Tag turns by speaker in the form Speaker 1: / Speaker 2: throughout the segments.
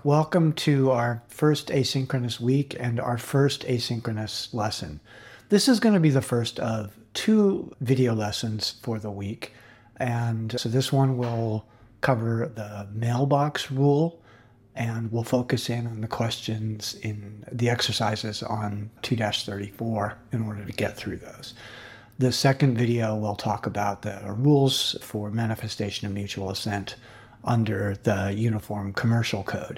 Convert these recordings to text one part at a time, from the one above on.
Speaker 1: Welcome to our first asynchronous week and our first asynchronous lesson. This is going to be the first of two video lessons for the week. And so this one will cover the mailbox rule, and we'll focus in on the questions in the exercises on 2-34 in order to get through those. The second video will talk about the rules for manifestation of mutual assent under the Uniform Commercial Code.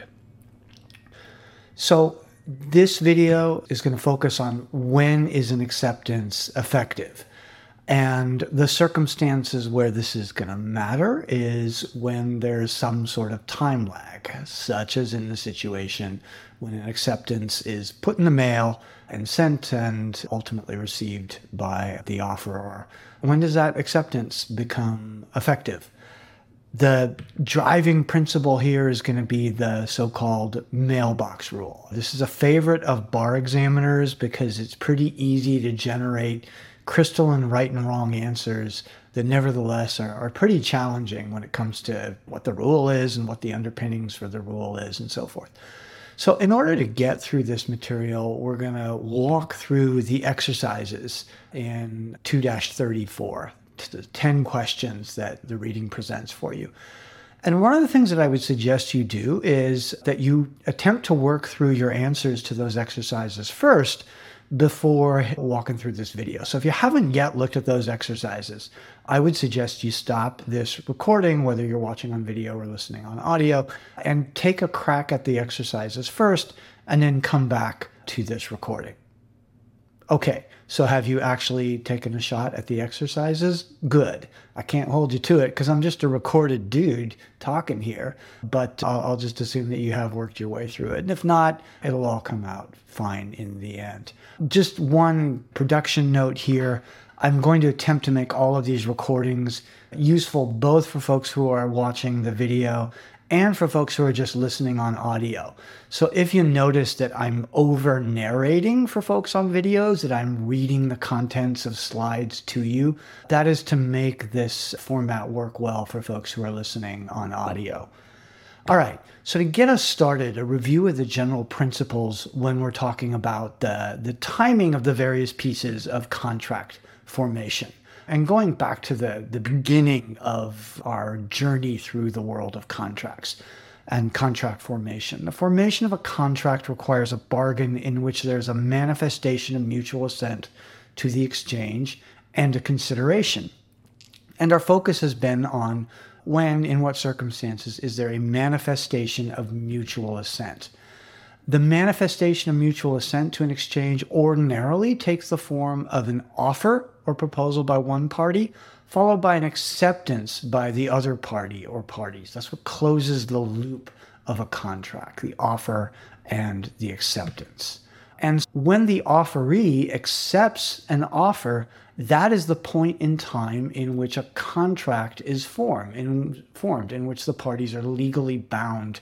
Speaker 1: So this video is going to focus on when is an acceptance effective. And the circumstances where this is going to matter is when there's some sort of time lag, such as in the situation when an acceptance is put in the mail and sent and ultimately received by the offeror. When does that acceptance become effective? The driving principle here is going to be the so-called mailbox rule. This is a favorite of bar examiners because it's pretty easy to generate crystalline right and wrong answers that nevertheless are pretty challenging when it comes to what the rule is and what the underpinnings for the rule is and so forth. So in order to get through this material, we're going to walk through the exercises in 2-34. 10 questions that the reading presents for you. And one of the things that I would suggest you do is that you attempt to work through your answers to those exercises first before walking through this video. So if you haven't yet looked at those exercises, I would suggest you stop this recording, whether you're watching on video or listening on audio, and take a crack at the exercises first, and then come back to this recording. Okay, so have you actually taken a shot at the exercises? Good. I can't hold you to it because I'm just a recorded dude talking here, but I'll just assume that you have worked your way through it. And if not, it'll all come out fine in the end. Just one production note here. I'm going to attempt to make all of these recordings useful both for folks who are watching the video and for folks who are just listening on audio. So if you notice that I'm over narrating for folks on videos, that I'm reading the contents of slides to you, that is to make this format work well for folks who are listening on audio. All right, so to get us started, a review of the general principles when we're talking about the timing of the various pieces of contract formation. And going back to the beginning of our journey through the world of contracts and contract formation. The formation of a contract requires a bargain in which there's a manifestation of mutual assent to the exchange and a consideration. And our focus has been on when, in what circumstances, is there a manifestation of mutual assent. The manifestation of mutual assent to an exchange ordinarily takes the form of an offer or proposal by one party, followed by an acceptance by the other party or parties. That's what closes the loop of a contract, the offer and the acceptance. And when the offeree accepts an offer, that is the point in time in which a contract is formed, in which the parties are legally bound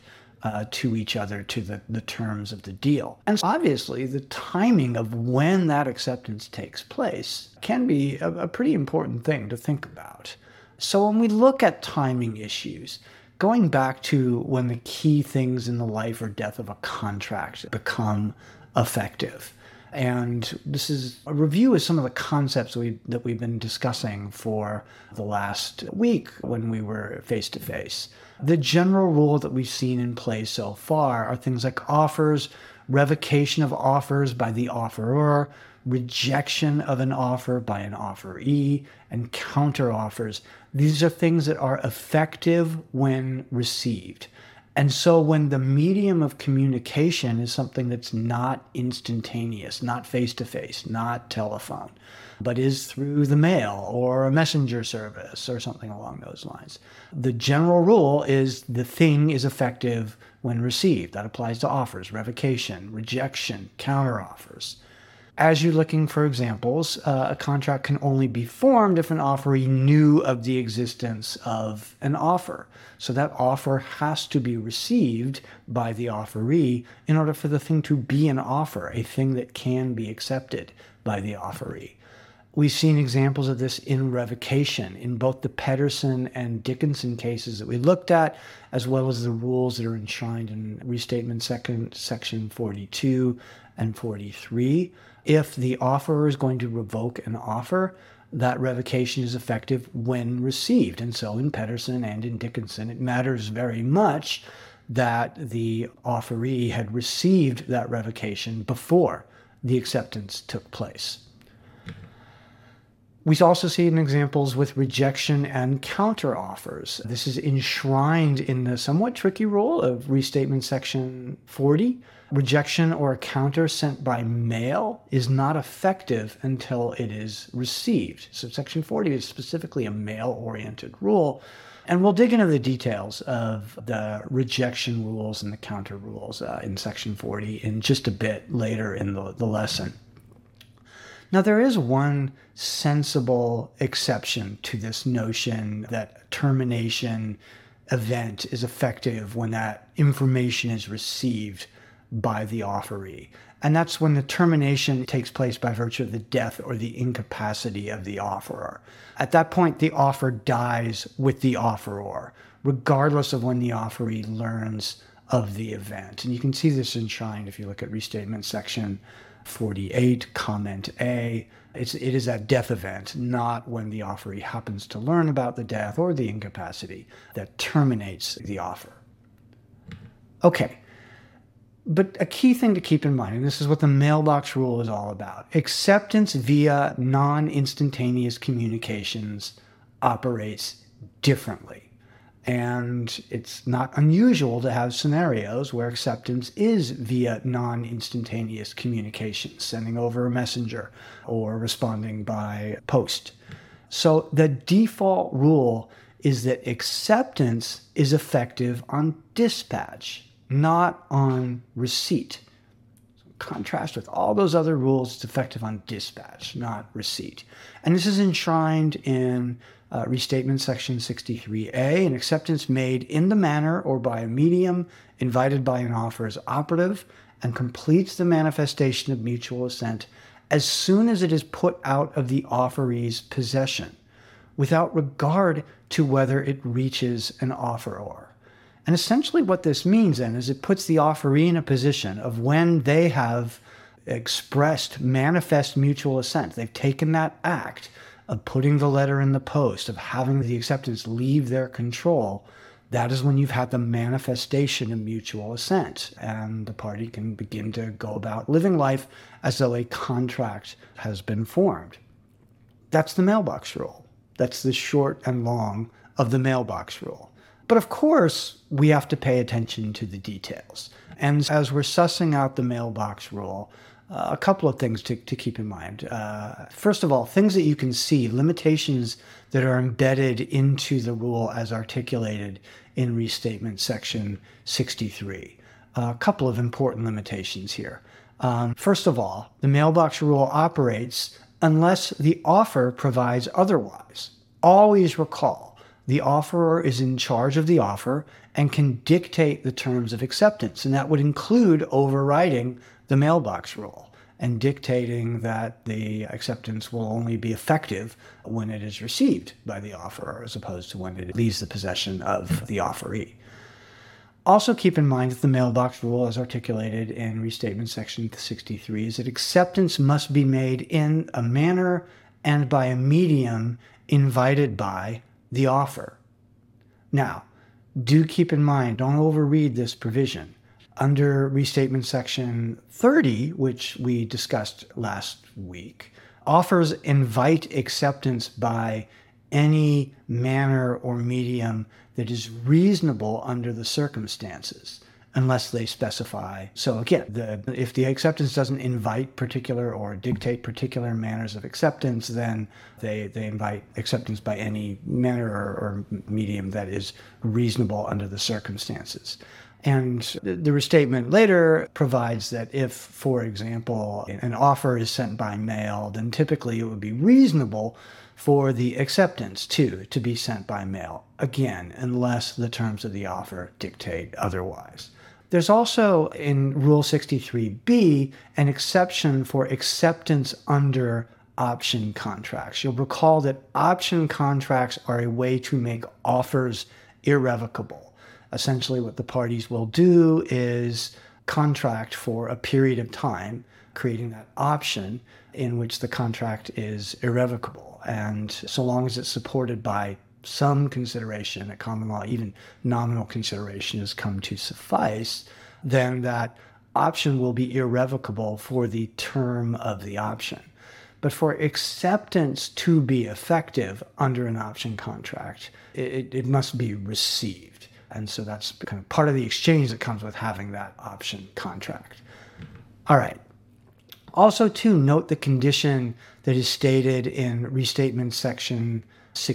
Speaker 1: to each other, to the terms of the deal. And obviously, the timing of when that acceptance takes place can be a pretty important thing to think about. So when we look at timing issues, going back to when the key things in the life or death of a contract become effective. And this is a review of some of the concepts that we've been discussing for the last week when we were face-to-face. The general rule that we've seen in place so far are things like offers, revocation of offers by the offeror, rejection of an offer by an offeree, and counteroffers. These are things that are effective when received. And so when the medium of communication is something that's not instantaneous, not face-to-face, not telephone, but is through the mail or a messenger service or something along those lines, the general rule is the thing is effective when received. That applies to offers, revocation, rejection, counteroffers. As you're looking for examples, a contract can only be formed if an offeree knew of the existence of an offer. So that offer has to be received by the offeree in order for the thing to be an offer, a thing that can be accepted by the offeree. We've seen examples of this in revocation in both the Pedersen and Dickinson cases that we looked at, as well as the rules that are enshrined in Restatement Section 42 and 43. If the offeror is going to revoke an offer, that revocation is effective when received. And so in Pedersen and in Dickinson, it matters very much that the offeree had received that revocation before the acceptance took place. We also see in examples with rejection and counteroffers. This is enshrined in the somewhat tricky rule of Restatement Section 40. Rejection or a counter sent by mail is not effective until it is received. So Section 40 is specifically a mail-oriented rule. And we'll dig into the details of the rejection rules and the counter rules in Section 40 in just a bit later in the lesson. Now, there is one sensible exception to this notion that a termination event is effective when that information is received by the offeree. And that's when the termination takes place by virtue of the death or the incapacity of the offerer. At that point, the offer dies with the offeror, regardless of when the offeree learns of the event. And you can see this enshrined if you look at Restatement Section 48, Comment A. It is that death event, not when the offeree happens to learn about the death or the incapacity, that terminates the offer. Okay, but a key thing to keep in mind, and this is what the mailbox rule is all about, acceptance via non-instantaneous communications operates differently. And it's not unusual to have scenarios where acceptance is via non-instantaneous communication, sending over a messenger or responding by post. So the default rule is that acceptance is effective on dispatch, not on receipt. Contrast with all those other rules, it's effective on dispatch, not receipt. And this is enshrined in Restatement Section 63A. An acceptance made in the manner or by a medium invited by an offer is operative and completes the manifestation of mutual assent as soon as it is put out of the offeree's possession, without regard to whether it reaches an offeror. And essentially what this means then is it puts the offeree in a position of when they have expressed manifest mutual assent, they've taken that act of putting the letter in the post, of having the acceptance leave their control, that is when you've had the manifestation of mutual assent, and the party can begin to go about living life as though a contract has been formed. That's the mailbox rule. That's the short and long of the mailbox rule. But of course, we have to pay attention to the details. And as we're sussing out the mailbox rule, a couple of things to keep in mind. First of all, things that you can see, limitations that are embedded into the rule as articulated in Restatement Section 63. A couple of important limitations here. First of all, the mailbox rule operates unless the offer provides otherwise. Always recall, the offeror is in charge of the offer and can dictate the terms of acceptance, and that would include overriding the mailbox rule and dictating that the acceptance will only be effective when it is received by the offeror as opposed to when it leaves the possession of the offeree. Also keep in mind that the mailbox rule as articulated in Restatement Section 63 is that acceptance must be made in a manner and by a medium invited by the offer. Now, do keep in mind, don't overread this provision. Under Restatement Section 30, which we discussed last week, offers invite acceptance by any manner or medium that is reasonable under the circumstances, unless they specify. So again, if the acceptance doesn't invite particular or dictate particular manners of acceptance, then they invite acceptance by any manner or medium that is reasonable under the circumstances. And the restatement later provides that if, for example, an offer is sent by mail, then typically it would be reasonable for the acceptance to be sent by mail, again, unless the terms of the offer dictate otherwise. There's also in Rule 63B an exception for acceptance under option contracts. You'll recall that option contracts are a way to make offers irrevocable. Essentially, what the parties will do is contract for a period of time, creating that option in which the contract is irrevocable. And so long as it's supported by some consideration at common law, even nominal consideration has come to suffice, then that option will be irrevocable for the term of the option. But for acceptance to be effective under an option contract, it must be received. And so that's kind of part of the exchange that comes with having that option contract. All right. Also, to note the condition that is stated in Restatement Section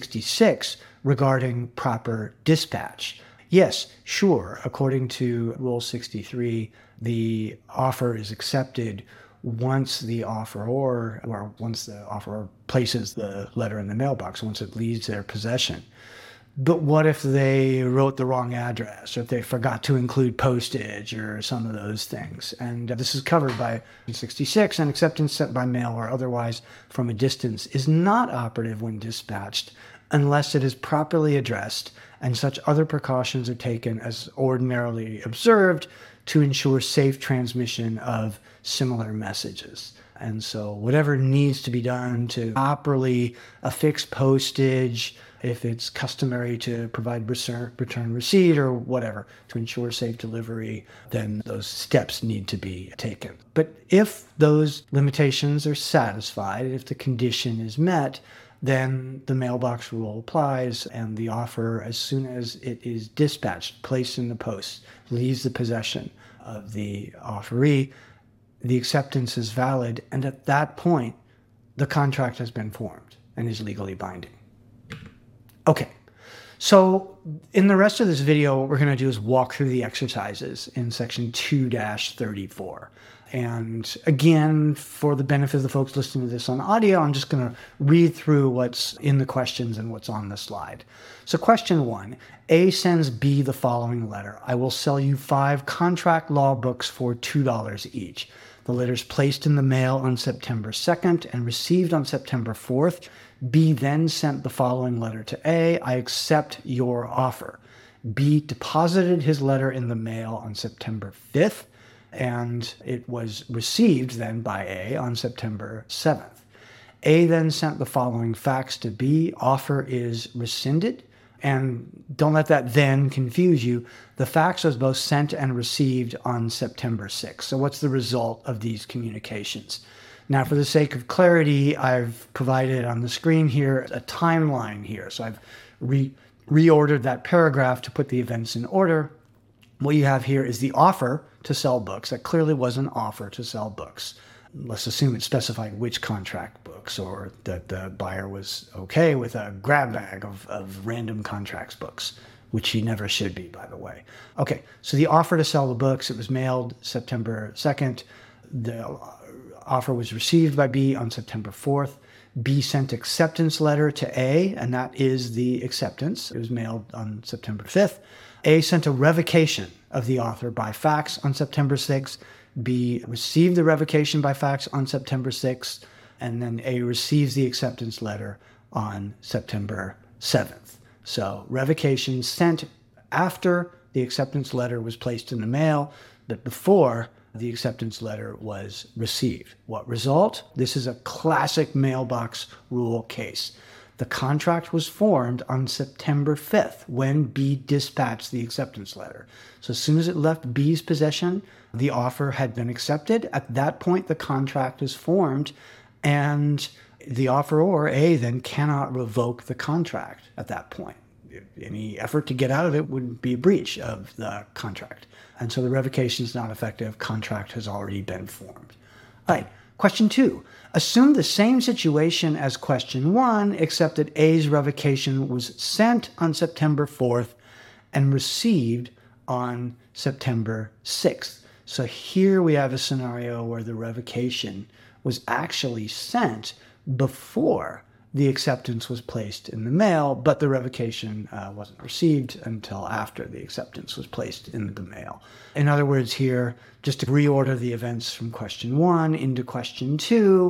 Speaker 1: 66 regarding proper dispatch. Yes, sure, according to Rule 63, the offer is accepted once the offeror, or once the offeror places the letter in the mailbox, once it leaves their possession. But what if they wrote the wrong address, or if they forgot to include postage, or some of those things? And this is covered by 66, and acceptance sent by mail or otherwise from a distance is not operative when dispatched unless it is properly addressed and such other precautions are taken as ordinarily observed to ensure safe transmission of similar messages. And so whatever needs to be done to properly affix postage, if it's customary to provide return receipt or whatever to ensure safe delivery, then those steps need to be taken. But if those limitations are satisfied, if the condition is met, then the mailbox rule applies, and the offer, as soon as it is dispatched, placed in the post, leaves the possession of the offeree, the acceptance is valid, and at that point, the contract has been formed and is legally binding. Okay, so in the rest of this video, what we're going to do is walk through the exercises in section 2-34. And again, for the benefit of the folks listening to this on audio, I'm just going to read through what's in the questions and what's on the slide. So question 1, A sends B the following letter. I will sell you 5 contract law books for $2 each. The letter's placed in the mail on September 2nd and received on September 4th. B then sent the following letter to A. I accept your offer. B deposited his letter in the mail on September 5th, and it was received then by A on September 7th. A then sent the following fax to B. Offer is rescinded. And don't let that then confuse you. The fax was both sent and received on September 6th. So what's the result of these communications? Now, for the sake of clarity, I've provided on the screen here a timeline here. So I've reordered that paragraph to put the events in order. What you have here is the offer to sell books. That clearly was an offer to sell books. Let's assume it specified which contract books, or that the buyer was okay with a grab bag of random contracts books, which he never should be, by the way. Okay, so the offer to sell the books, it was mailed September 2nd. The offer was received by B on September 4th. B sent acceptance letter to A, and that is the acceptance. It was mailed on September 5th. A sent a revocation of the offer by fax on September 6th. B received the revocation by fax on September 6th, and then A receives the acceptance letter on September 7th. So revocation sent after the acceptance letter was placed in the mail, but before the acceptance letter was received. What result? This is a classic mailbox rule case. The contract was formed on September 5th when B dispatched the acceptance letter. So as soon as it left B's possession, the offer had been accepted. At that point, the contract is formed, and the offeror, A, then cannot revoke the contract at that point. Any effort to get out of it would be a breach of the contract. And so the revocation is not effective. Contract has already been formed. All right, question 2. Assume the same situation as question 1, except that A's revocation was sent on September 4th and received on September 6th. So here we have a scenario where the revocation was actually sent before the acceptance was placed in the mail, but the revocation wasn't received until after the acceptance was placed in the mail. In other words here, just to reorder the events from question 1 into question 2,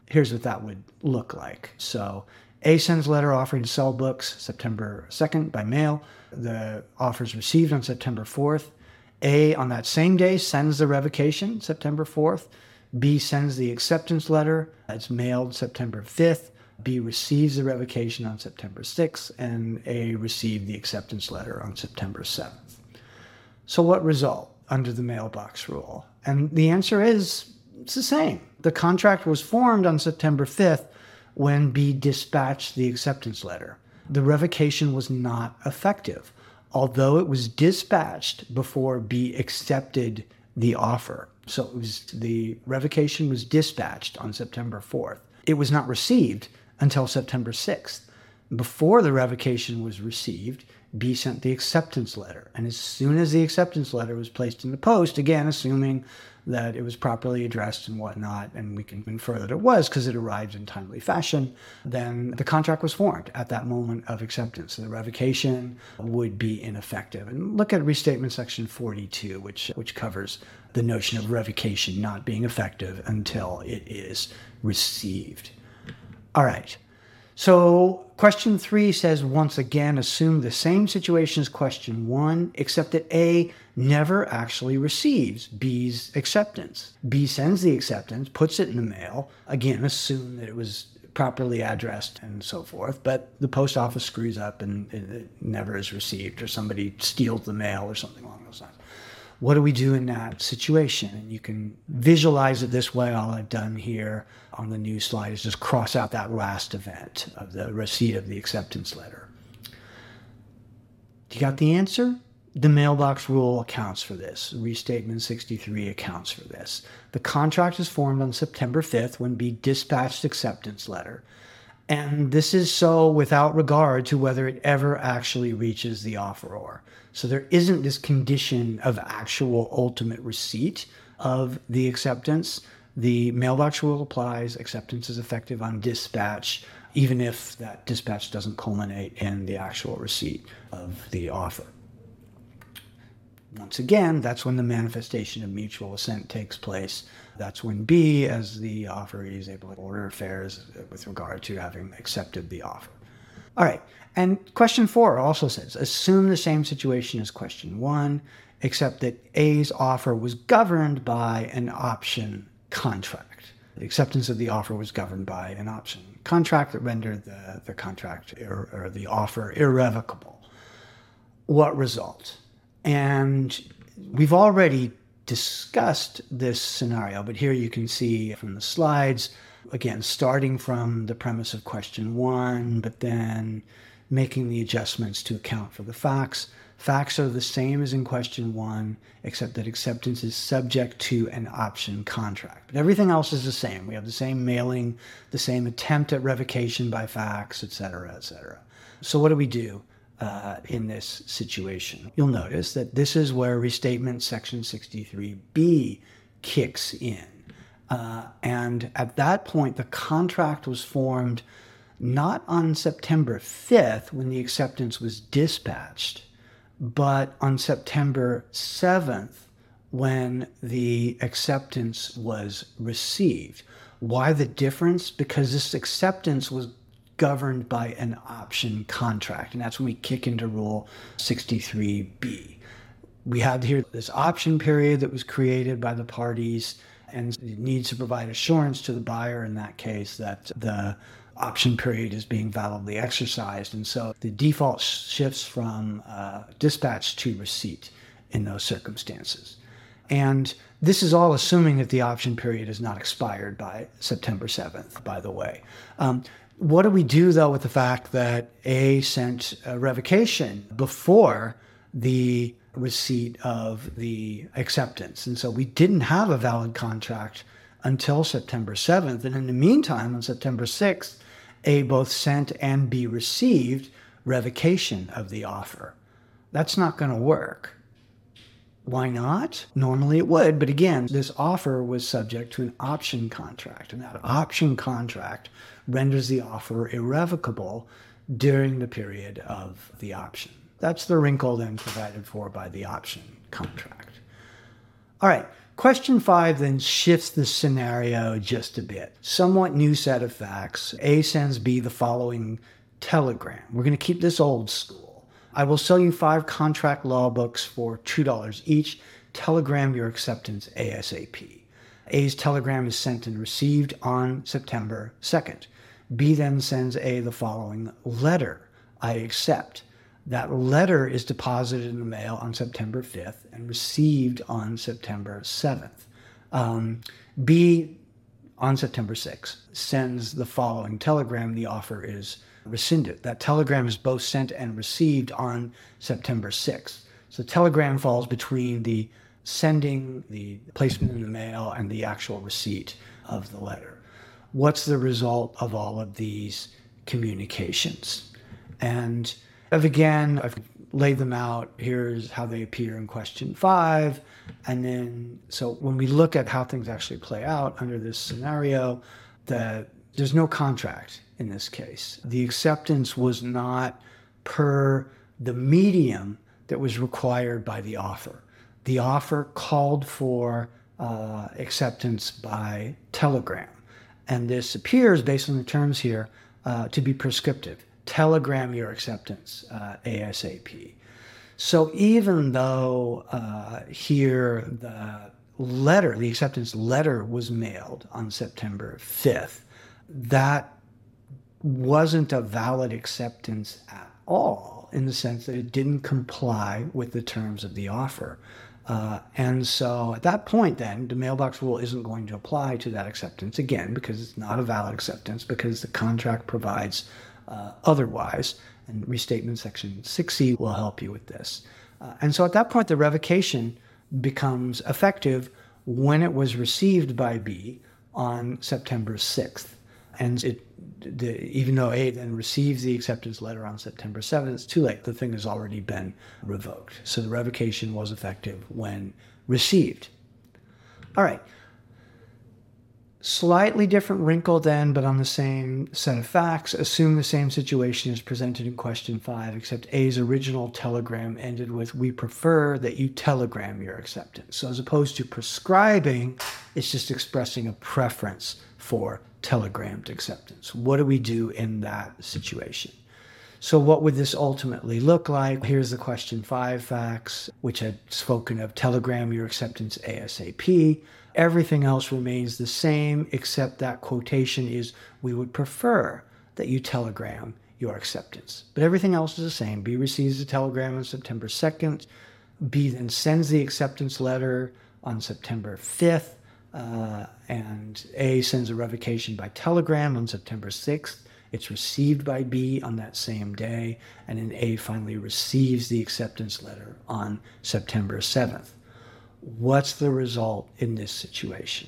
Speaker 1: here's what that would look like. So A sends letter offering to sell books September 2nd by mail. The offer is received on September 4th. A, on that same day, sends the revocation September 4th. B sends the acceptance letter. It's mailed September 5th. B receives the revocation on September 6th. And A received the acceptance letter on September 7th. So what result under the mailbox rule? And the answer is it's the same. The contract was formed on September 5th when B dispatched the acceptance letter. The revocation was not effective, although it was dispatched before B accepted the offer. So the revocation was dispatched on September 4th. It was not received until September 6th. Before the revocation was received, B sent the acceptance letter. And as soon as the acceptance letter was placed in the post, again, assuming that it was properly addressed and whatnot, and we can infer that it was because it arrived in timely fashion, then the contract was formed at that moment of acceptance. So the revocation would be ineffective. And look at Restatement Section 42, which covers the notion of revocation not being effective until it is received. All right. So question 3 says, once again, assume the same situation as question 1, except that A never actually receives B's acceptance. B sends the acceptance, puts it in the mail. Again, assume that it was properly addressed and so forth, but the post office screws up and it never is received, or somebody steals the mail or something along those lines. What do we do in that situation? And you can visualize it this way. All I've done here on the new slide is just cross out that last event of the receipt of the acceptance letter. You got the answer? The mailbox rule accounts for this. Restatement 63 accounts for this. The contract is formed on September 5th when B dispatched acceptance letter. And this is so without regard to whether it ever actually reaches the offeror. So there isn't this condition of actual ultimate receipt of the acceptance. The mailbox rule applies. Acceptance is effective on dispatch, even if that dispatch doesn't culminate in the actual receipt of the offer. Once again, that's when the manifestation of mutual assent takes place. That's when B, as the offeree, is able to order affairs with regard to having accepted the offer. All right, and question 4 also says, assume the same situation as question 1, except that A's offer was governed by an option contract. The acceptance of the offer was governed by an option contract that rendered the contract or the offer irrevocable. What result? And we've already discussed this scenario, but here you can see from the slides, again, starting from the premise of question 1, but then making the adjustments to account for the facts. Facts are the same as in question 1, except that acceptance is subject to an option contract. But everything else is the same. We have the same mailing, the same attempt at revocation by fax, et cetera, et cetera. So what do we do in this situation? You'll notice that this is where Restatement Section 63B kicks in. And at that point, the contract was formed not on September 5th when the acceptance was dispatched, but on September 7th when the acceptance was received. Why the difference? Because this acceptance was governed by an option contract, and that's when we kick into Rule 63B. We have here this option period that was created by the parties, and it needs to provide assurance to the buyer in that case that the option period is being validly exercised. And so the default shifts from dispatch to receipt in those circumstances. And this is all assuming that the option period is not expired by September 7th, by the way. What do we do, though, with the fact that A sent a revocation before the receipt of the acceptance? And so we didn't have a valid contract until September 7th. And in the meantime, on September 6th, A both sent and B received revocation of the offer. That's not going to work. Why not? Normally it would, but again, this offer was subject to an option contract, and that option contract renders the offer irrevocable during the period of the option. That's the wrinkle then provided for by the option contract. All right, Question 5 then shifts the scenario just a bit. Somewhat new set of facts. A sends B the following telegram. We're going to keep this old school. I will sell you 5 contract law books for $2 each. Telegram your acceptance ASAP. A's telegram is sent and received on September 2nd. B then sends A the following letter. I accept. That letter is deposited in the mail on September 5th and received on September 7th. B, on September 6th, sends the following telegram. The offer is rescinded. That telegram is both sent and received on September 6th. So the telegram falls between the sending, the placement in the mail, and the actual receipt of the letter. What's the result of all of these communications? And again, I've laid them out. Here's how they appear in question 5. And then, so when we look at how things actually play out under this scenario, there's no contract in this case. The acceptance was not per the medium that was required by the offer. The offer called for acceptance by telegram. And this appears, based on the terms here, to be prescriptive. Telegram your acceptance ASAP. So even though here the acceptance letter was mailed on September 5th, that wasn't a valid acceptance at all, in the sense that it didn't comply with the terms of the offer. And so at that point then, the mailbox rule isn't going to apply to that acceptance again, because it's not a valid acceptance, because the contract provides otherwise, and restatement section 6C will help you with this. And so at that point, the revocation becomes effective when it was received by B on September 6th. And even though A then receives the acceptance letter on September 7th, it's too late. The thing has already been revoked. So the revocation was effective when received. All right. Slightly different wrinkle then, but on the same set of facts. Assume the same situation is presented in question 5, except A's original telegram ended with, we prefer that you telegram your acceptance. So as opposed to prescribing, it's just expressing a preference for telegrammed acceptance. What do we do in that situation? So what would this ultimately look like? Here's the question 5 facts, which had spoken of telegram your acceptance ASAP. Everything else remains the same, except that quotation is, we would prefer that you telegram your acceptance. But everything else is the same. B receives the telegram on September 2nd. B then sends the acceptance letter on September 5th. And A sends a revocation by telegram on September 6th. It's received by B on that same day. And then A finally receives the acceptance letter on September 7th. What's the result in this situation?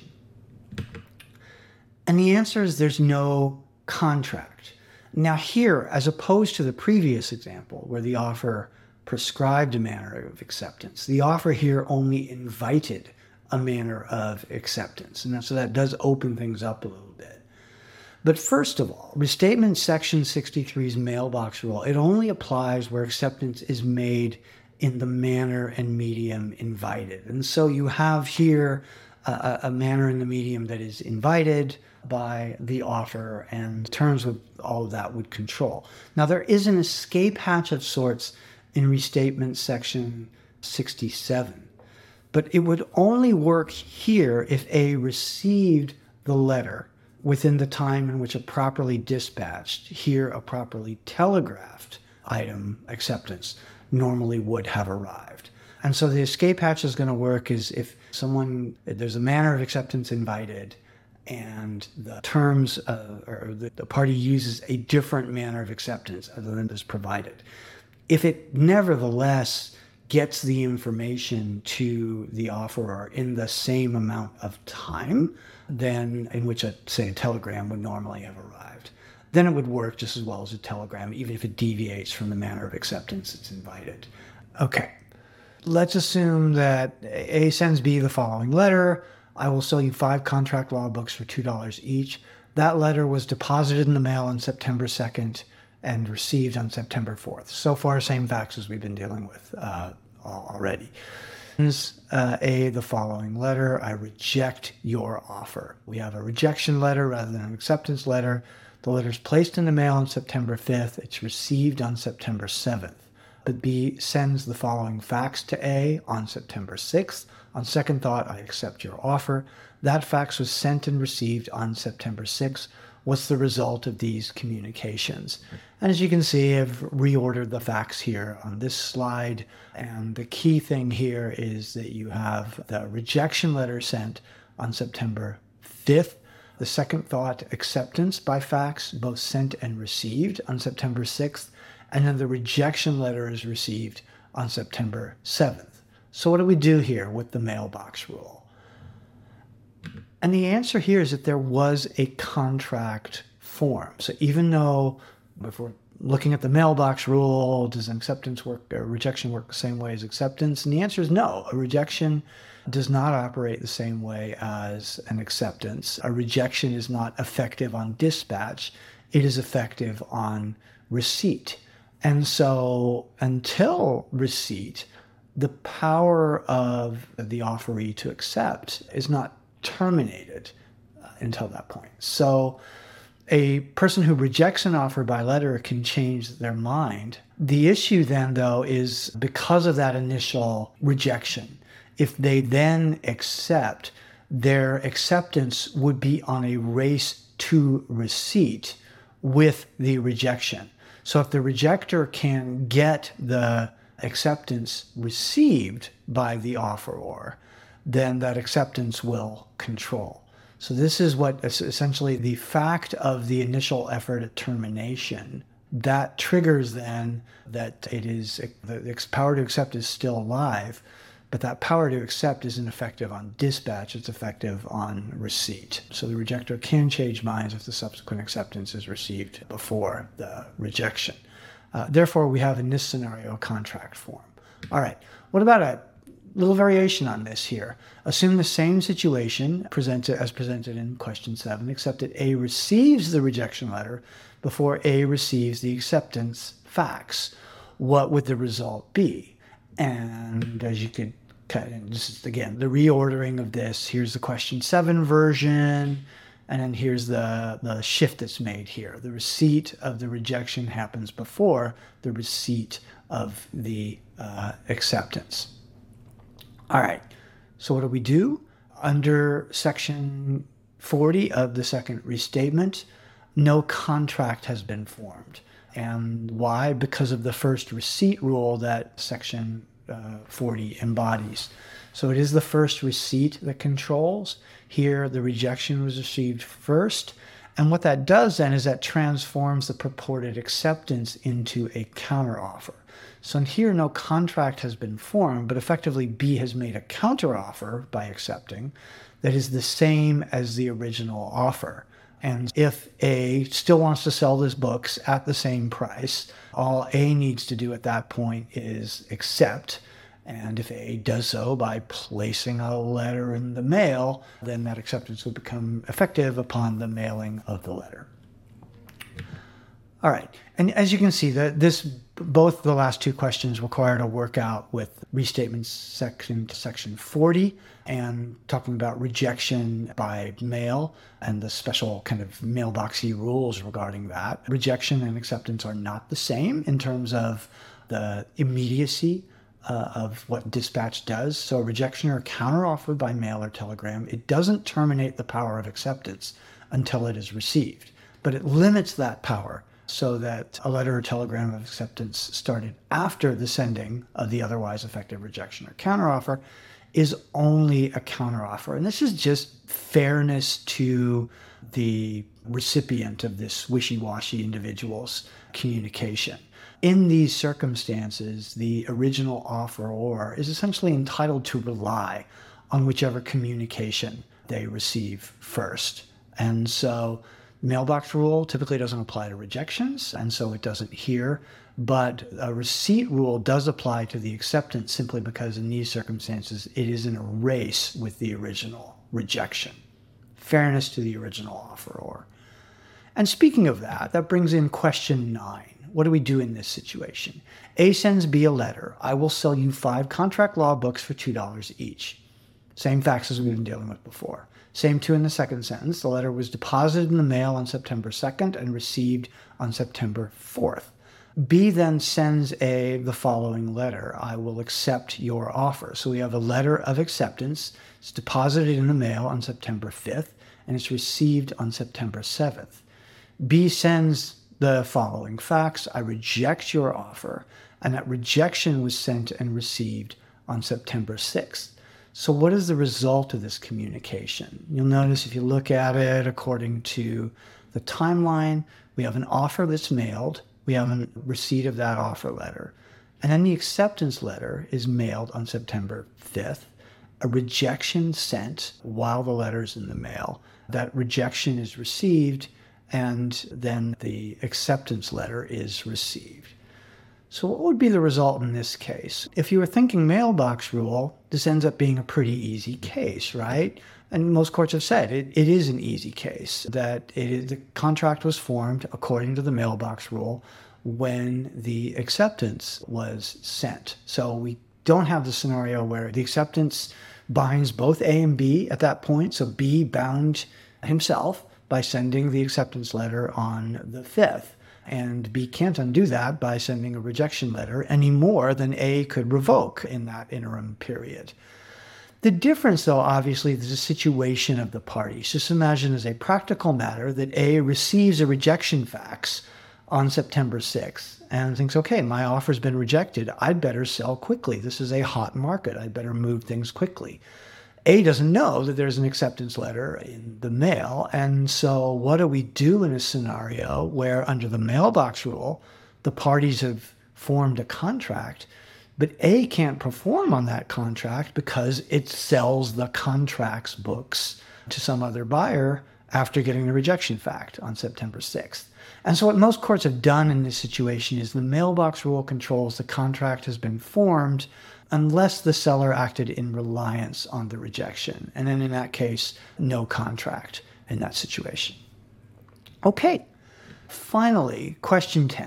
Speaker 1: And the answer is there's no contract. Now here, as opposed to the previous example where the offer prescribed a manner of acceptance, the offer here only invited a manner of acceptance. And so that does open things up a little bit. But first of all, Restatement Section 63's mailbox rule, it only applies where acceptance is made in the manner and medium invited. And so you have here a manner and the medium that is invited by the offer, and terms of all of that would control. Now, there is an escape hatch of sorts in Restatement Section 67, but it would only work here if A received the letter within the time in which a properly dispatched, here a properly telegraphed item acceptance normally would have arrived. And so the escape hatch is going to work is if there's a manner of acceptance invited and the terms or the party uses a different manner of acceptance other than is provided. If it nevertheless gets the information to the offerer in the same amount of time than in which a telegram would normally have arrived, then it would work just as well as a telegram, even if it deviates from the manner of acceptance that's invited. Okay, let's assume that A sends B the following letter. I will sell you 5 contract law books for $2 each. That letter was deposited in the mail on September 2nd and received on September 4th. So far, same facts as we've been dealing with already. The following letter, I reject your offer. We have a rejection letter rather than an acceptance letter. The letter's placed in the mail on September 5th. It's received on September 7th. But B sends the following fax to A on September 6th. On second thought, I accept your offer. That fax was sent and received on September 6th. What's the result of these communications? And as you can see, I've reordered the fax here on this slide. And the key thing here is that you have the rejection letter sent on September 5th, the second thought acceptance by fax, both sent and received on September 6th, and then the rejection letter is received on September 7th. So what do we do here with the mailbox rule? And the answer here is that there was a contract form. So even though, if we're looking at the mailbox rule, does an acceptance work or rejection work the same way as acceptance? And the answer is no. A rejection does not operate the same way as an acceptance. A rejection is not effective on dispatch. It is effective on receipt. And so until receipt, the power of the offeree to accept is not terminated until that point. So a person who rejects an offer by letter can change their mind. The issue then, though, is because of that initial rejection, if they then accept, their acceptance would be on a race to receipt with the rejection. So if the rejecter can get the acceptance received by the offeror, then that acceptance will control. So this is what essentially the fact of the initial effort at termination, that triggers then that it is the power to accept is still alive, but that power to accept isn't effective on dispatch, it's effective on receipt. So the rejecter can change minds if the subsequent acceptance is received before the rejection. Therefore, we have in this scenario a contract form. All right, what about a little variation on this here? Assume the same situation as presented in question 7, except that A receives the rejection letter before A receives the acceptance fax. What would the result be? And as you could this is again the reordering of this. Here's the question 7 version, and then here's the shift that's made here. The receipt of the rejection happens before the receipt of the acceptance. All right, so what do we do? Under section 40 of the second restatement, no contract has been formed. And why? Because of the first receipt rule that section 40 embodies. So it is the first receipt that controls. Here, the rejection was received first. And what that does then is that transforms the purported acceptance into a counteroffer. So in here, no contract has been formed, but effectively B has made a counteroffer by accepting that is the same as the original offer. And if A still wants to sell his books at the same price, all A needs to do at that point is accept. And if A does so by placing a letter in the mail, then that acceptance would become effective upon the mailing of the letter. All right. And as you can see, both the last two questions required a workout with restatement section 40 and talking about rejection by mail and the special kind of mailboxy rules regarding that. Rejection and acceptance are not the same in terms of the immediacy of what dispatch does. So a rejection or counteroffer by mail or telegram, it doesn't terminate the power of acceptance until it is received, but it limits that power so that a letter or telegram of acceptance started after the sending of the otherwise effective rejection or counteroffer is only a counteroffer. And this is just fairness to the recipient of this wishy-washy individual's communication. In these circumstances, the original offeror is essentially entitled to rely on whichever communication they receive first. And so mailbox rule typically doesn't apply to rejections, and so it doesn't here. But a receipt rule does apply to the acceptance simply because in these circumstances, it is in a race with the original rejection. Fairness to the original offeror. And speaking of that, that brings in question 9. what do we do in this situation? A sends B a letter. I will sell you 5 contract law books for $2 each. Same facts as we've been dealing with before. Same two in the second sentence. The letter was deposited in the mail on September 2nd and received on September 4th. B then sends A the following letter. I will accept your offer. So we have a letter of acceptance. It's deposited in the mail on September 5th, and it's received on September 7th. B sends the following facts. I reject your offer, and that rejection was sent and received on September 6th. So what is the result of this communication? You'll notice if you look at it according to the timeline, we have an offer that's mailed. We have a receipt of that offer letter. And then the acceptance letter is mailed on September 5th. A rejection sent while the letter's in the mail. That rejection is received, and then the acceptance letter is received. So what would be the result in this case? If you were thinking mailbox rule, this ends up being a pretty easy case, right? And most courts have said it is an easy case, that the contract was formed according to the mailbox rule when the acceptance was sent. So we don't have the scenario where the acceptance binds both A and B at that point. So B bound himself by sending the acceptance letter on the 5th. And B can't undo that by sending a rejection letter any more than A could revoke in that interim period. The difference, though, obviously, is the situation of the parties. Just imagine as a practical matter that A receives a rejection fax on September 6th and thinks, okay, my offer's been rejected. I'd better sell quickly. This is a hot market. I'd better move things quickly. A doesn't know that there's an acceptance letter in the mail. And so what do we do in a scenario where under the mailbox rule, the parties have formed a contract, but A can't perform on that contract because it sells the contract's books to some other buyer after getting the rejection fact on September 6th. And so what most courts have done in this situation is the mailbox rule controls the contract has been formed unless the seller acted in reliance on the rejection. And then in that case, no contract in that situation. Okay, finally, question 10.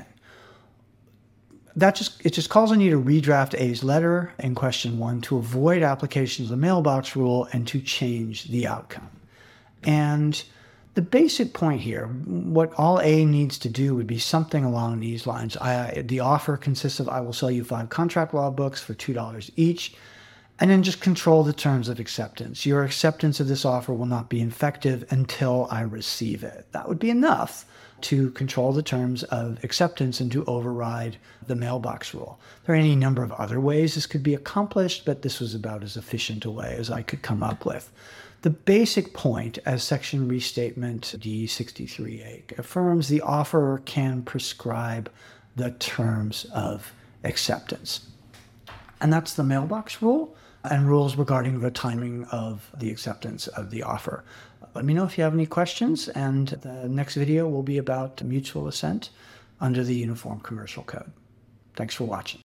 Speaker 1: It just calls on you to redraft A's letter in question 1 to avoid application of the mailbox rule and to change the outcome. And the basic point here, what all A needs to do would be something along these lines. The offer consists of, I will sell you 5 contract law books for $2 each, and then just control the terms of acceptance. Your acceptance of this offer will not be effective until I receive it. That would be enough to control the terms of acceptance and to override the mailbox rule. There are any number of other ways this could be accomplished, but this was about as efficient a way as I could come up with. The basic point, as Section Restatement D63A affirms, the offeror can prescribe the terms of acceptance. And that's the mailbox rule and rules regarding the timing of the acceptance of the offer. Let me know if you have any questions, and the next video will be about mutual assent under the Uniform Commercial Code. Thanks for watching.